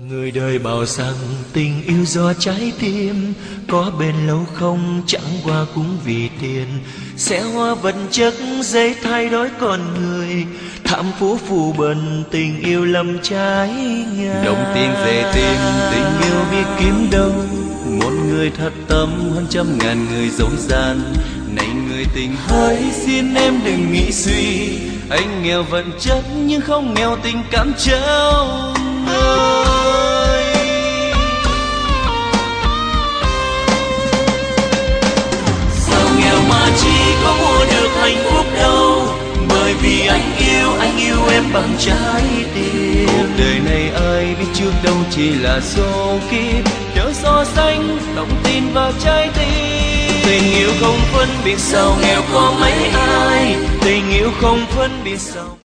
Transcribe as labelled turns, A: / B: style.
A: Người đời bảo rằng tình yêu do trái tim, có bền lâu không chẳng qua cũng vì tiền. Sẽ hoa vật chất dễ thay đổi con người, thảm phú phù bần tình yêu lầm trái ngang.
B: Đồng tiền dễ tìm, tình yêu biết kiếm đâu. Một người thật tâm hơn trăm ngàn người dối gian. Này người tình hỡi xin em đừng nghĩ suy, anh nghèo vật chất nhưng không nghèo tình cảm trao người.
A: Sao nghèo mà chỉ có mua được hạnh phúc đâu, bởi vì anh yêu em bằng trái tim.
B: Cuộc đời này ai biết trước đâu chỉ là số kiếp, chớ so sánh lòng tin vào trái tim.
A: Tình yêu không phân biệt giàu nghèo có mấy ai, tình yêu không phân biệt giàu